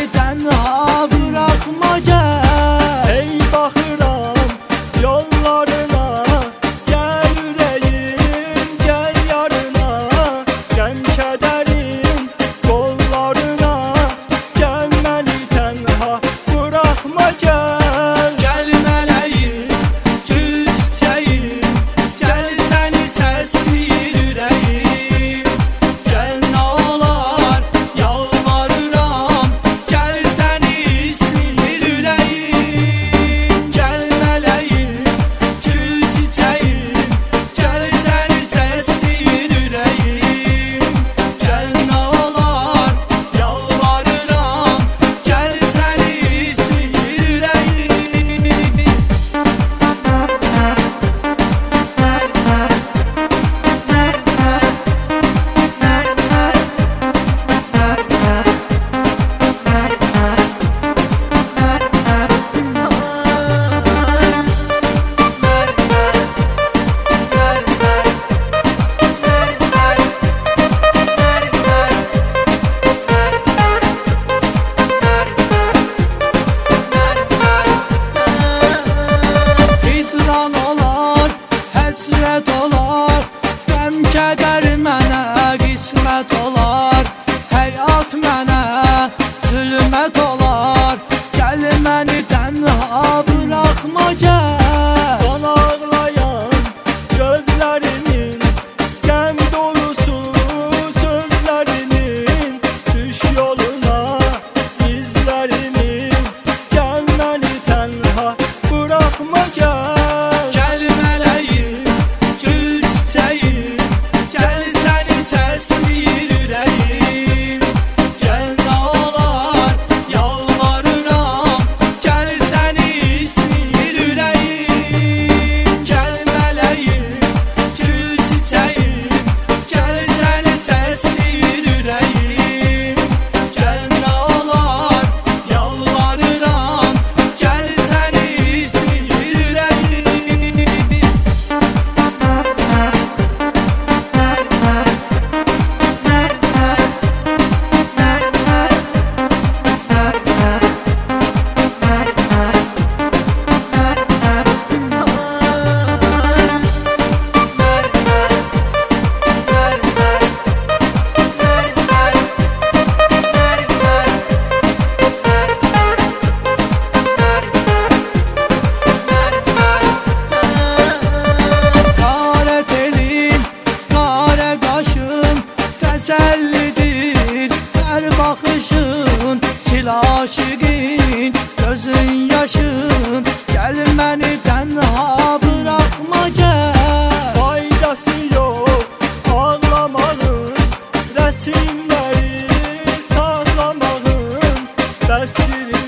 tənha bırakma gəl. Ey baxıram yollarına, gəl ürəyim, gəl yarına. Qəm kədərim qollarına, gəl məni tənha bırakma gəl. Gəl mələyim, gül çiçəyim, gəl səni səsləyir ürəyim. Gəl nə olar yalvarıram, gəl səni istəyir ürəyim. Gəl mələyim, gül çiçəyim, gəl səni səsləyir ürəyim. Gəl nə olar yalvarıram, gəl səni istəyir ürəyim. Hicran olar, həsrət olar, qəm kədər mənə qismət olar. Həyat mənə zülmət olar, gəl məni tənha bırakma gəl. Qan ağlayan gözlərimin, qəm dolusu sözlərimin, düş yoluna izlərimin, gəl məni tənha bırakma gəl. Gəl mələyim, gül çiçəyim, gəl səni səsləyir ürəyim. Gəl nə olar yalvarıram, gəl səni istəyir ürəyim. Gəl mələyim, gül çiçəyim, gəl səni səsləyir ürəyim. Gəl nə olar yalvarıram, gəl səni istəyir ürəyim. Qarət elin, qarə qaşın, təsəllidir hər baxışın. Sil aşiqin, gözün yaşın, gəl məni tənha bırakma gəl. Faydası yox ağlamağın, rəsimləri saxlamağın, bəs